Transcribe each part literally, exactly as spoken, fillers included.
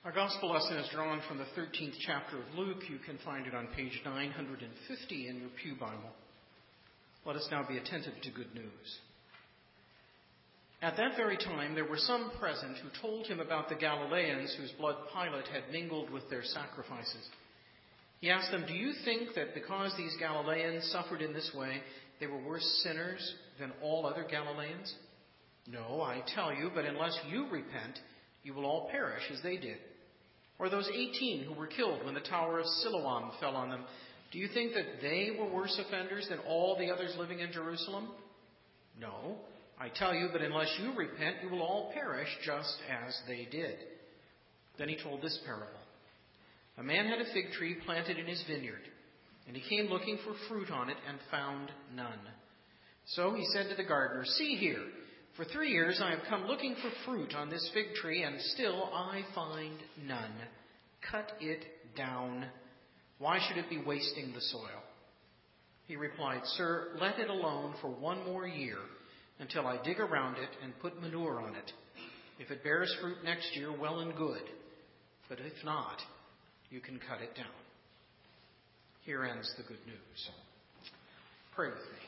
Our gospel lesson is drawn from the thirteenth chapter of Luke. You can find it on page nine hundred fifty in your pew Bible. Let us now be attentive to good news. At that very time, there were some present who told him about the Galileans whose blood Pilate had mingled with their sacrifices. He asked them, "Do you think that because these Galileans suffered in this way, they were worse sinners than all other Galileans? No, I tell you, but unless you repent, you will all perish as they did. Or those eighteen who were killed when the tower of Siloam fell on them, do you think that they were worse offenders than all the others living in Jerusalem? No, I tell you, but unless you repent, you will all perish just as they did." Then he told this parable. A man had a fig tree planted in his vineyard, and he came looking for fruit on it and found none. So he said to the gardener, "See here, for three years I have come looking for fruit on this fig tree, and still I find none. Cut it down. Why should it be wasting the soil?" He replied, "Sir, let it alone for one more year until I dig around it and put manure on it. If it bears fruit next year, well and good. But if not, you can cut it down." Here ends the good news. Pray with me.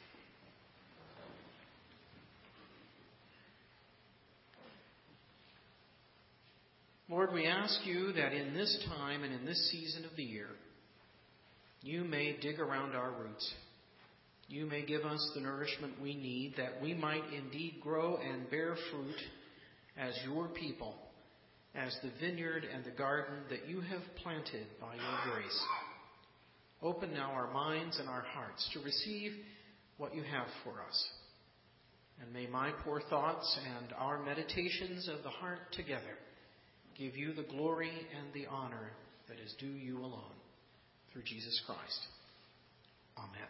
Lord, we ask you that in this time and in this season of the year, you may dig around our roots. You may give us the nourishment we need, that we might indeed grow and bear fruit as your people, as the vineyard and the garden that you have planted by your grace. Open now our minds and our hearts to receive what you have for us. And may my poor thoughts and our meditations of the heart together give you the glory and the honor that is due you alone. Through Jesus Christ. Amen.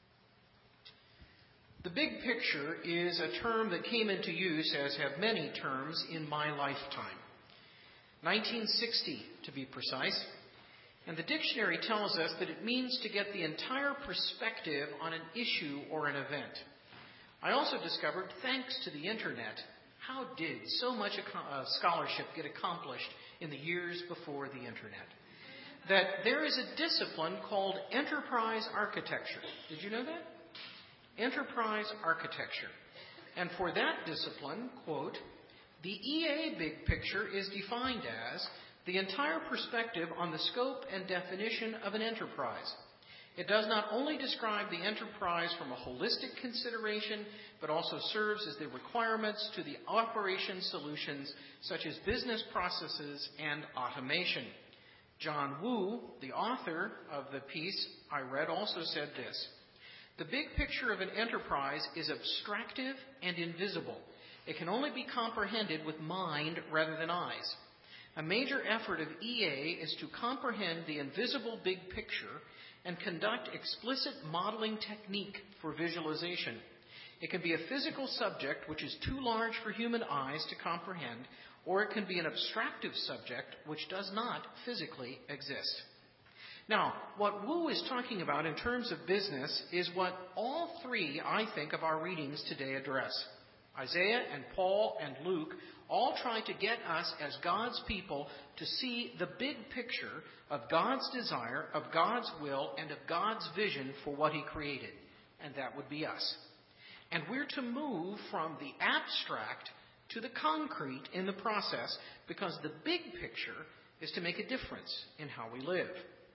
The big picture is a term that came into use, as have many terms, in my lifetime. nineteen sixty, to be precise. And the dictionary tells us that it means to get the entire perspective on an issue or an event. I also discovered, thanks to the internet, how did so much scholarship get accomplished in the years before the internet? That there is a discipline called enterprise architecture. Did you know that? Enterprise architecture. And for that discipline, quote, "The E A big picture is defined as the entire perspective on the scope and definition of an enterprise. It does not only describe the enterprise from a holistic consideration, but also serves as the requirements to the operation solutions such as business processes and automation." John Wu, the author of the piece I read, also said this: "The big picture of an enterprise is abstractive and invisible. It can only be comprehended with mind rather than eyes. A major effort of E A is to comprehend the invisible big picture and conduct explicit modeling technique for visualization. It can be a physical subject which is too large for human eyes to comprehend, or it can be an abstractive subject which does not physically exist." Now, what Wu is talking about in terms of business is what all three, I think, of our readings today address. Isaiah and Paul and Luke all try to get us as God's people to see the big picture of God's desire, of God's will, and of God's vision for what he created. And that would be us. And we're to move from the abstract to the concrete in the process, because the big picture is to make a difference in how we live.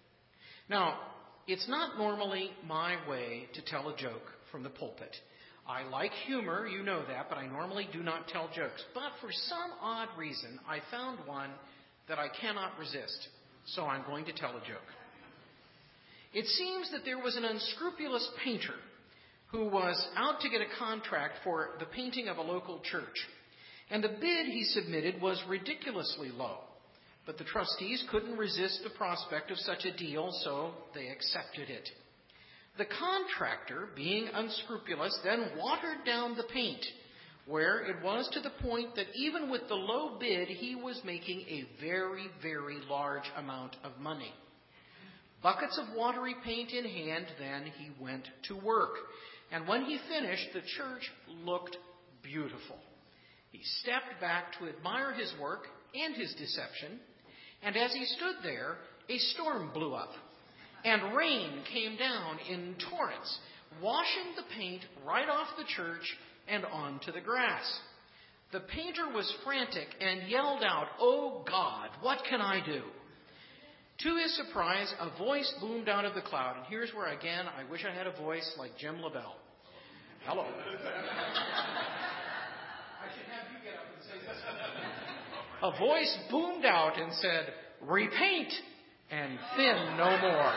Now, it's not normally my way to tell a joke from the pulpit. I like humor, you know that, but I normally do not tell jokes. But for some odd reason, I found one that I cannot resist, so I'm going to tell a joke. It seems that there was an unscrupulous painter who was out to get a contract for the painting of a local church, and the bid he submitted was ridiculously low. But the trustees couldn't resist the prospect of such a deal, so they accepted it. The contractor, being unscrupulous, then watered down the paint, where it was to the point that even with the low bid, he was making a very, very large amount of money. Buckets of watery paint in hand, then he went to work. And when he finished, the church looked beautiful. He stepped back to admire his work and his deception, And as he stood there, a storm blew up, and rain came down in torrents, washing the paint right off the church and onto the grass. The painter was frantic and yelled out, "Oh God, what can I do?" To his surprise, a voice boomed out of the cloud. And here's where, again, I wish I had a voice like Jim LaBelle. Hello. I should have you get up and say this. A voice boomed out and said, "Repaint and thin no more."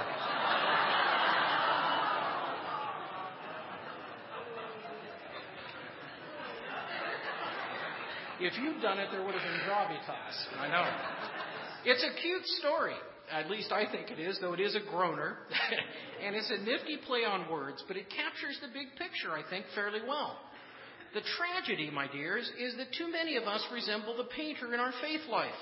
If you'd done it, there would have been gravitas. I know. It's a cute story. At least I think it is, though it is a groaner. And it's a nifty play on words, but it captures the big picture, I think, fairly well. The tragedy, my dears, is that too many of us resemble the painter in our faith life.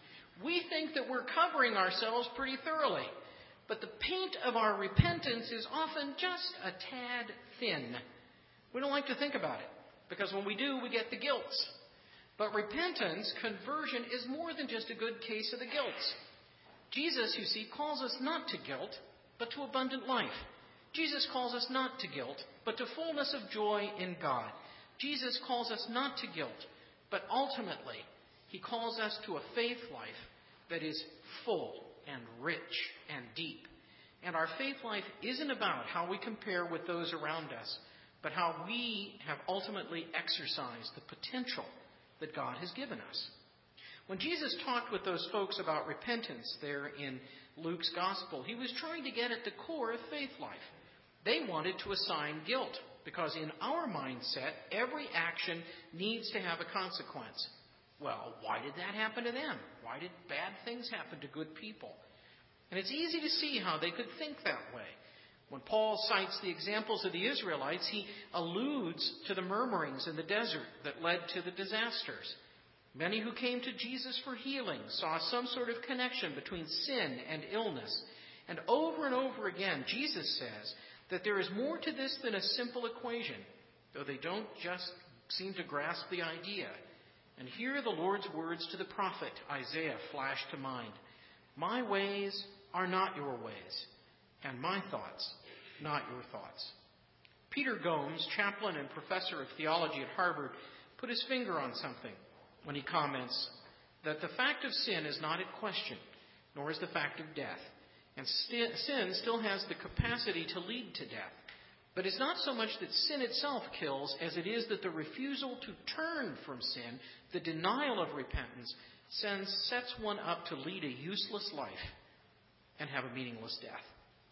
We think that we're covering ourselves pretty thoroughly, but the paint of our repentance is often just a tad thin. We don't like to think about it, because when we do, we get the guilts. But repentance, conversion, is more than just a good case of the guilts. Jesus, you see, calls us not to guilt, but to abundant life. Jesus calls us not to guilt, but to fullness of joy in God. Jesus calls us not to guilt, but ultimately, he calls us to a faith life that is full and rich and deep. And our faith life isn't about how we compare with those around us, but how we have ultimately exercised the potential that God has given us. When Jesus talked with those folks about repentance there in Luke's gospel, he was trying to get at the core of faith life. They wanted to assign guilt, because in our mindset, every action needs to have a consequence. Well, why did that happen to them? Why did bad things happen to good people? And it's easy to see how they could think that way. When Paul cites the examples of the Israelites, he alludes to the murmurings in the desert that led to the disasters. Many who came to Jesus for healing saw some sort of connection between sin and illness. And over and over again, Jesus says that there is more to this than a simple equation, though they don't just seem to grasp the idea. And here the Lord's words to the prophet Isaiah flash to mind. "My ways are not your ways, and my thoughts not your thoughts." Peter Gomes, chaplain and professor of theology at Harvard, put his finger on something when he comments that the fact of sin is not at question, nor is the fact of death. And st- sin still has the capacity to lead to death. But it's not so much that sin itself kills as it is that the refusal to turn from sin, the denial of repentance, sends, sets one up to lead a useless life and have a meaningless death.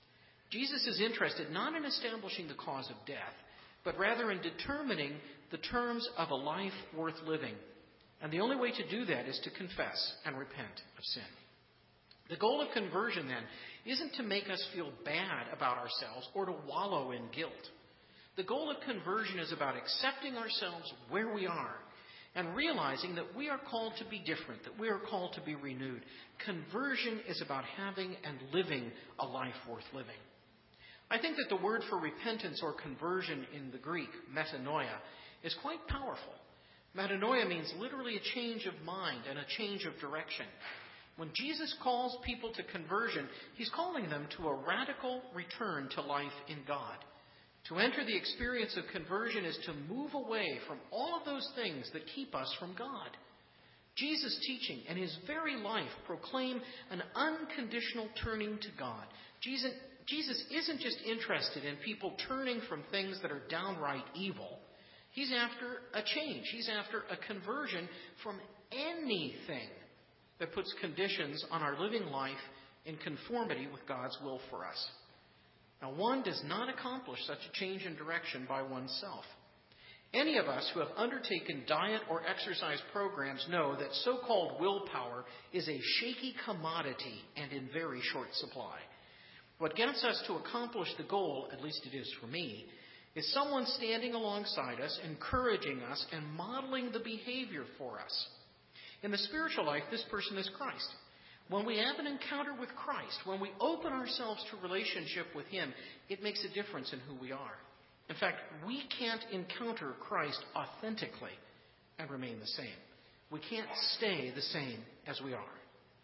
Jesus is interested not in establishing the cause of death, but rather in determining the terms of a life worth living. And the only way to do that is to confess and repent of sin. The goal of conversion, then, isn't to make us feel bad about ourselves or to wallow in guilt. The goal of conversion is about accepting ourselves where we are and realizing that we are called to be different, that we are called to be renewed. Conversion is about having and living a life worth living. I think that the word for repentance or conversion in the Greek, metanoia, is quite powerful. Metanoia means literally a change of mind and a change of direction. When Jesus calls people to conversion, he's calling them to a radical return to life in God. To enter the experience of conversion is to move away from all of those things that keep us from God. Jesus' teaching and his very life proclaim an unconditional turning to God. Jesus, Jesus isn't just interested in people turning from things that are downright evil. He's after a change. He's after a conversion from anything that puts conditions on our living life in conformity with God's will for us. Now, one does not accomplish such a change in direction by oneself. Any of us who have undertaken diet or exercise programs know that so-called willpower is a shaky commodity and in very short supply. What gets us to accomplish the goal, at least it is for me, is someone standing alongside us, encouraging us, and modeling the behavior for us. In the spiritual life, this person is Christ. When we have an encounter with Christ, when we open ourselves to relationship with him, it makes a difference in who we are. In fact, we can't encounter Christ authentically and remain the same. We can't stay the same as we are.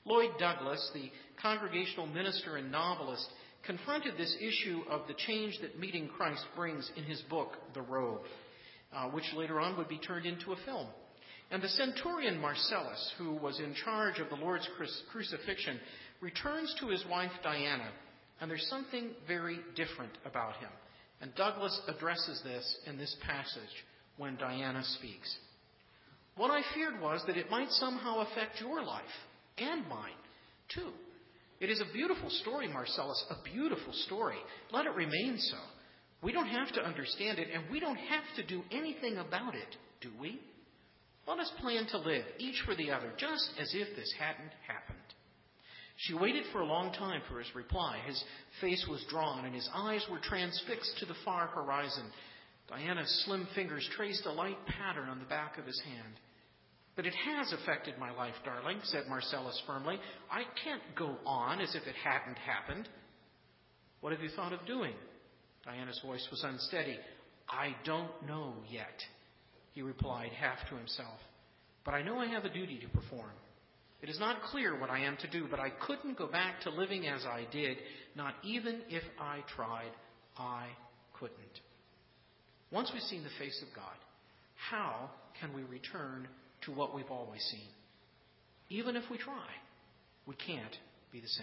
Lloyd Douglas, the congregational minister and novelist, confronted this issue of the change that meeting Christ brings in his book, The Robe, uh, which later on would be turned into a film. And the centurion Marcellus, who was in charge of the Lord's crucifixion, returns to his wife Diana, and there's something very different about him. And Douglas addresses this in this passage when Diana speaks. What I feared was that it might somehow affect your life and mine, too. It is a beautiful story, Marcellus, a beautiful story. Let it remain so. We don't have to understand it, and we don't have to do anything about it, do we? Let us plan to live, each for the other, just as if this hadn't happened. She waited for a long time for his reply. His face was drawn, and his eyes were transfixed to the far horizon. Diana's slim fingers traced a light pattern on the back of his hand. But it has affected my life, darling, said Marcellus firmly. I can't go on as if it hadn't happened. What have you thought of doing? Diana's voice was unsteady. I don't know yet, he replied, half to himself. But I know I have a duty to perform. It is not clear what I am to do, but I couldn't go back to living as I did, not even if I tried. I couldn't. Once we've seen the face of God, how can we return to what we've always seen? Even if we try, we can't be the same.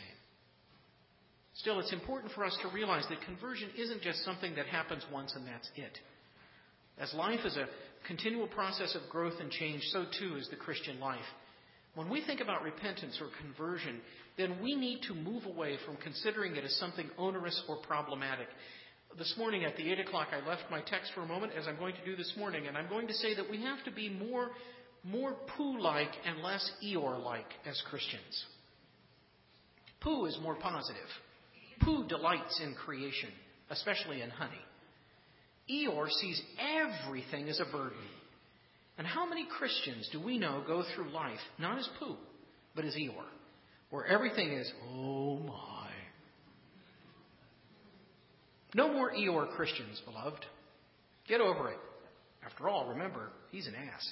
Still, it's important for us to realize that conversion isn't just something that happens once and that's it. As life is a continual process of growth and change, so too is the Christian life. When we think about repentance or conversion, then we need to move away from considering it as something onerous or problematic. This morning at the eight o'clock, I left my text for a moment, as I'm going to do this morning, and I'm going to say that we have to be more, more Pooh-like and less Eeyore-like as Christians. Pooh is more positive. Pooh delights in creation, especially in honey. Eeyore sees everything as a burden. And how many Christians do we know go through life not as Pooh, but as Eeyore, where everything is, oh my. No more Eeyore Christians, beloved. Get over it. After all, remember, he's an ass.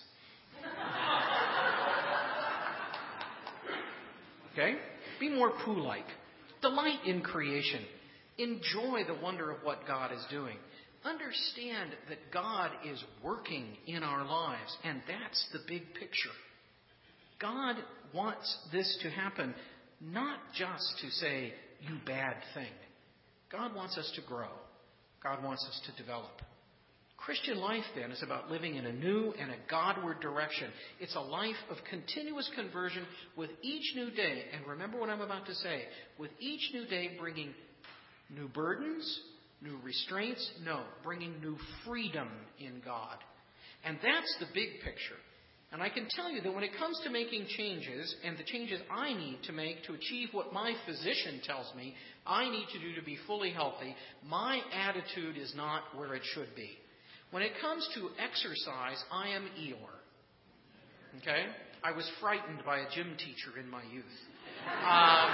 Okay? Be more Pooh-like. Delight in creation. Enjoy the wonder of what God is doing. Understand that God is working in our lives, and that's the big picture. God wants this to happen, not just to say, you bad thing. God wants us to grow. God wants us to develop. Christian life, then, is about living in a new and a Godward direction. It's a life of continuous conversion with each new day. And remember what I'm about to say. With each new day bringing new burdens, new restraints, no, bringing new freedom in God. And that's the big picture. And I can tell you that when it comes to making changes, and the changes I need to make to achieve what my physician tells me I need to do to be fully healthy, my attitude is not where it should be. When it comes to exercise, I am Eeyore. Okay? I was frightened by a gym teacher in my youth. Um,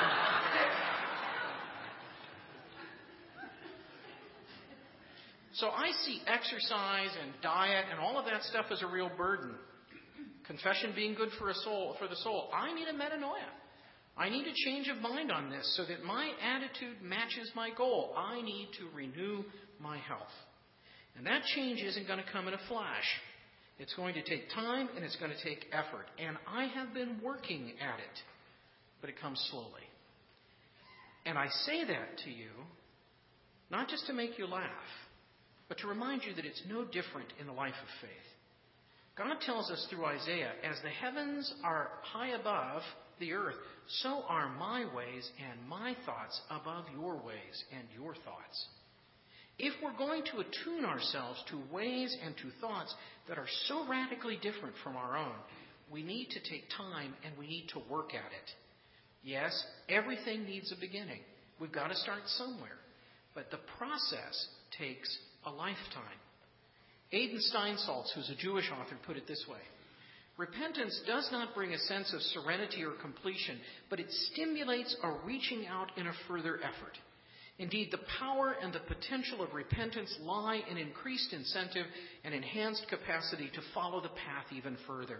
so I see exercise and diet and all of that stuff as a real burden. Confession being good for a soul, for the soul. I need a metanoia. I need a change of mind on this so that my attitude matches my goal. I need to renew my health. And that change isn't going to come in a flash. It's going to take time and it's going to take effort. And I have been working at it, but it comes slowly. And I say that to you not just to make you laugh, but to remind you that it's no different in the life of faith. God tells us through Isaiah, as the heavens are high above the earth, so are my ways and my thoughts above your ways and your thoughts. If we're going to attune ourselves to ways and to thoughts that are so radically different from our own, we need to take time and we need to work at it. Yes, everything needs a beginning. We've got to start somewhere. But the process takes a lifetime. Aidan Steinsaltz, who's a Jewish author, put it this way. Repentance does not bring a sense of serenity or completion, but it stimulates a reaching out in a further effort. Indeed, the power and the potential of repentance lie in increased incentive and enhanced capacity to follow the path even further.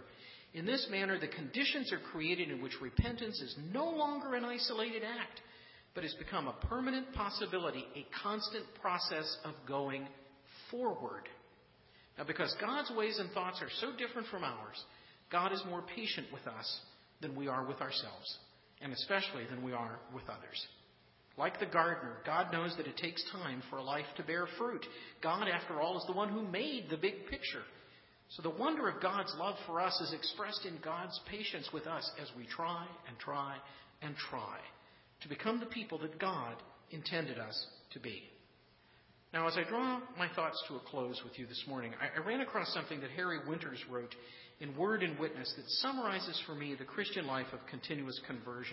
In this manner, the conditions are created in which repentance is no longer an isolated act, but has become a permanent possibility, a constant process of going forward. Now, because God's ways and thoughts are so different from ours, God is more patient with us than we are with ourselves, and especially than we are with others. Like the gardener, God knows that it takes time for a life to bear fruit. God, after all, is the one who made the big picture. So the wonder of God's love for us is expressed in God's patience with us as we try and try and try to become the people that God intended us to be. Now, as I draw my thoughts to a close with you this morning, I, I ran across something that Harry Winters wrote in Word and Witness that summarizes for me the Christian life of continuous conversion.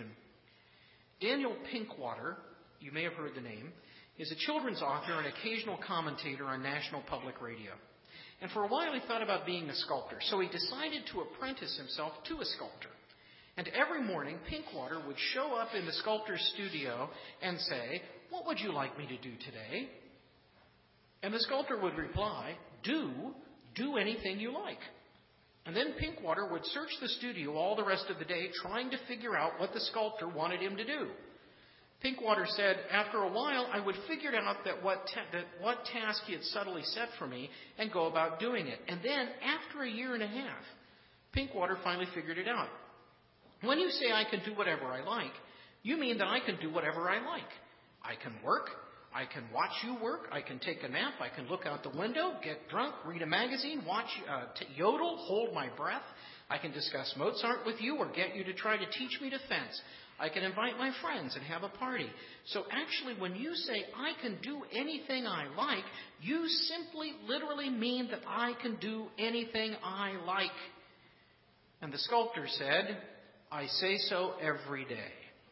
Daniel Pinkwater, you may have heard the name, is a children's author and occasional commentator on National Public Radio. And for a while he thought about being a sculptor, so he decided to apprentice himself to a sculptor. And every morning, Pinkwater would show up in the sculptor's studio and say, "What would you like me to do today?" And the sculptor would reply, "Do, do anything you like." And then Pinkwater would search the studio all the rest of the day trying to figure out what the sculptor wanted him to do. Pinkwater said, "After a while, I would figure out that what, ta- that what task he had subtly set for me and go about doing it. And then, after a year and a half, Pinkwater finally figured it out. When you say I can do whatever I like, you mean that I can do whatever I like. I can work. I can watch you work. I can take a nap. I can look out the window, get drunk, read a magazine, watch uh, t- yodel, hold my breath. I can discuss Mozart with you or get you to try to teach me to fence. I can invite my friends and have a party." So actually, when you say I can do anything I like, you simply literally mean that I can do anything I like. And the sculptor said, "I say so every day."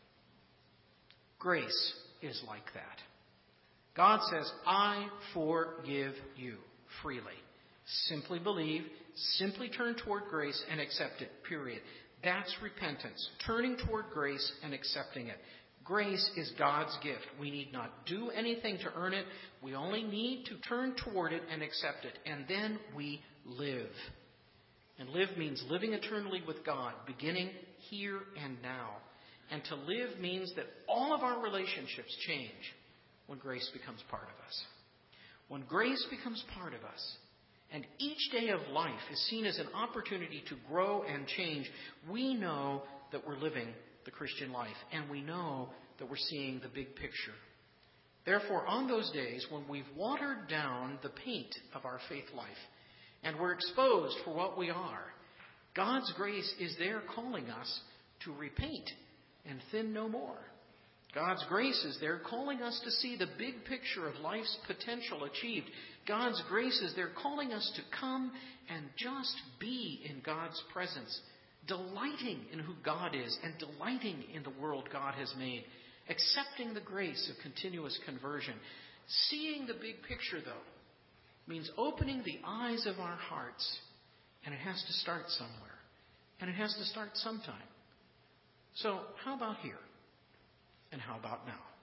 Grace is like that. God says, "I forgive you freely." Simply believe, simply turn toward grace and accept it, period. That's repentance, turning toward grace and accepting it. Grace is God's gift. We need not do anything to earn it. We only need to turn toward it and accept it. And then we live. And live means living eternally with God, beginning here and now. And to live means that all of our relationships change when grace becomes part of us. When grace becomes part of us, and each day of life is seen as an opportunity to grow and change, we know that we're living the Christian life, and we know that we're seeing the big picture. Therefore, on those days when we've watered down the paint of our faith life, and we're exposed for what we are, God's grace is there calling us to repaint and thin no more. God's grace is there calling us to see the big picture of life's potential achieved. God's grace is there calling us to come and just be in God's presence, delighting in who God is and delighting in the world God has made, accepting the grace of continuous conversion. Seeing the big picture, though, means opening the eyes of our hearts, and it has to start somewhere, and it has to start sometime. So how about here? And how about now?